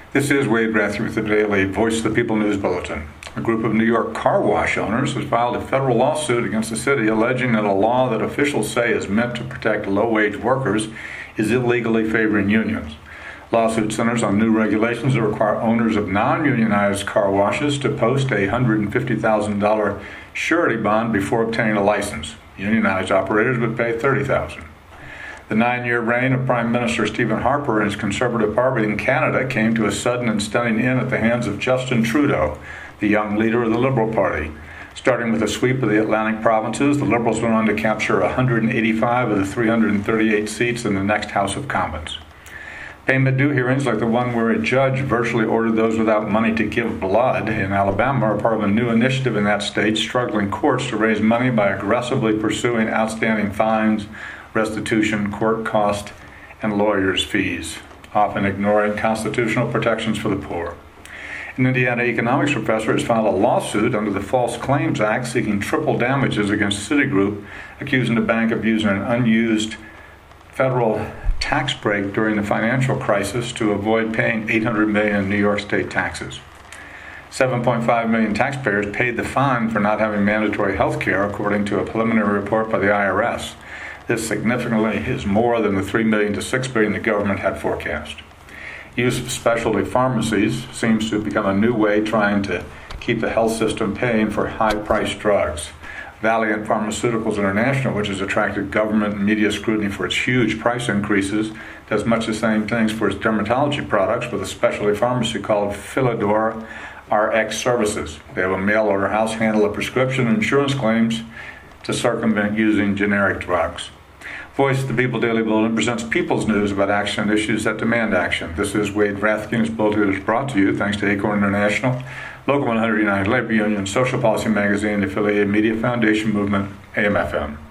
This is Wade Rathke with the Daily Voice of the People News Bulletin. A group of New York car wash owners has filed a federal lawsuit against the city alleging that a law that officials say is meant to protect low-wage workers is illegally favoring unions. Lawsuit centers on new regulations that require owners of non-unionized car washes to post a $150,000 surety bond before obtaining a license. Unionized operators would pay $30,000. The 9-year reign of Prime Minister Stephen Harper and his Conservative Party in Canada came to a sudden and stunning end at the hands of Justin Trudeau, the young leader of the Liberal Party. Starting with a sweep of the Atlantic provinces, the Liberals went on to capture 185 of the 338 seats in the next House of Commons. Payment due hearings like the one where a judge virtually ordered those without money to give blood in Alabama are part of a new initiative in that state struggling courts to raise money by aggressively pursuing outstanding fines, restitution, court cost, and lawyers' fees, often ignoring constitutional protections for the poor. An Indiana economics professor has filed a lawsuit under the False Claims Act seeking triple damages against Citigroup, accusing the bank of using an unused federal tax break during the financial crisis to avoid paying $800 million in New York state taxes. 7.5 million taxpayers paid the fine for not having mandatory health care, according to a preliminary report by the IRS. This significantly is more than the $3 million to $6 billion the government had forecast. Use of specialty pharmacies seems to have become a new way trying to keep the health system paying for high-priced drugs. Valeant Pharmaceuticals International, which has attracted government and media scrutiny for its huge price increases, does much the same things for its dermatology products with a specialty pharmacy called Philidor RX Services. They have a mail-order house handle of prescription and insurance claims to circumvent using generic drugs. Voice of the People Daily Bulletin presents people's news about action and issues that demand action. This is Wade Rathke, and this bulletin is brought to you thanks to Acorn International, Local 100 United Labor Union, Social Policy Magazine, the affiliated media foundation movement, AM/FM.